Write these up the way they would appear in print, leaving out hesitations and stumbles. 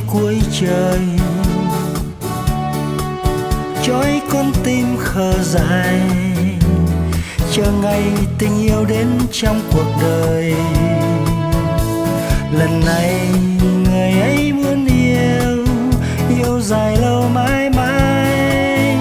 cuối trời, trói con tim khờ dại, chờ ngày tình yêu đến trong cuộc đời. Lần này người ấy muốn yêu, yêu dài lâu mãi mãi.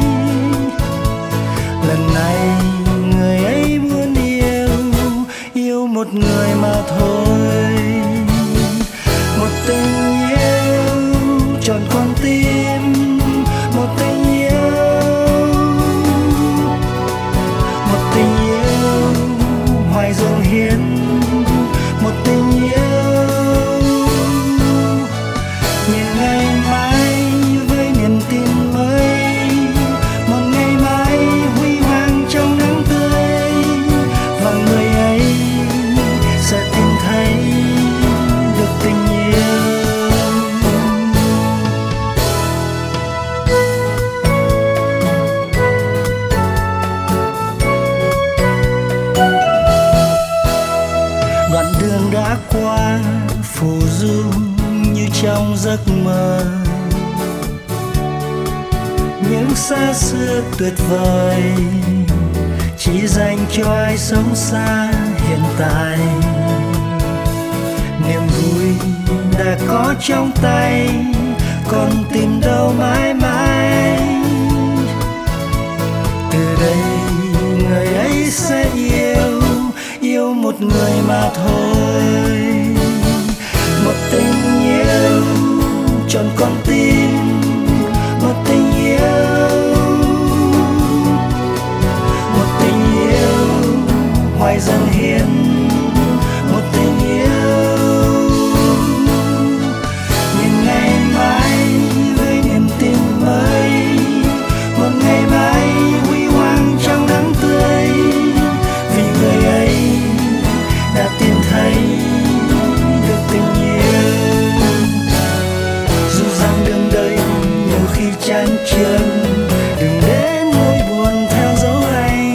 Lần này người ấy muốn yêu, yêu một người mà thôi. Một tình yêu trọn con tim, một tình yêu, một tình yêu hoài dâng hiến, một tình yêu nhìn ngày mai với niềm tin mới, một ngày mai huy hoàng trong nắng tươi, và người ấy sẽ tìm thấy được tình yêu. Đoạn đường đã qua phù du như trong giấc mơ, những xa xưa tuyệt vời chỉ dành cho ai sống xa hiện tại. Niềm vui đã có trong tay, còn tìm đâu mãi mãi. Từ đây người ấy sẽ yêu, yêu một người mà thôi. Một tình yêu trọn con tim, một tình yêu, một tình yêu hoài dâng hiến, một tình yêu nhìn ngày mai với niềm tin mới, một ngày mai huy hoàng trong nắng tươi, vì người ấy đã tìm thấy được tình yêu. Dù rằng đường đời nhiều khi chán chường, đừng để nỗi buồn theo dấu anh.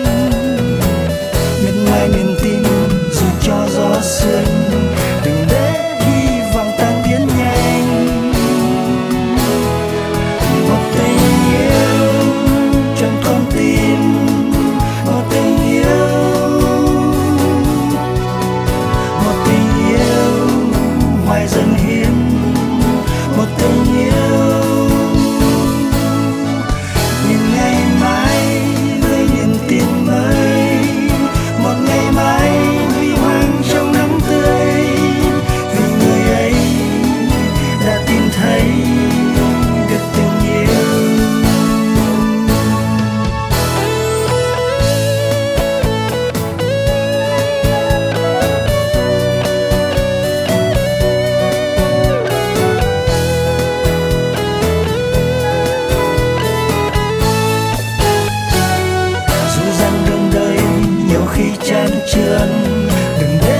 Miệt mài niềm tin dù cho gió sương, đừng để hy vọng tan biến nhanh. Một tình yêu trọn con tim, một tình yêu, một tình yêu hoài dâng hiến, một tình yêu nhìn ngày mai với niềm tin mới, một ngày mai huy hoàng trong nắng tươi, vì người ấy đã tìm thấy được tình yêu. Dù rằng đường đời nhiều khi chán chường, đừng để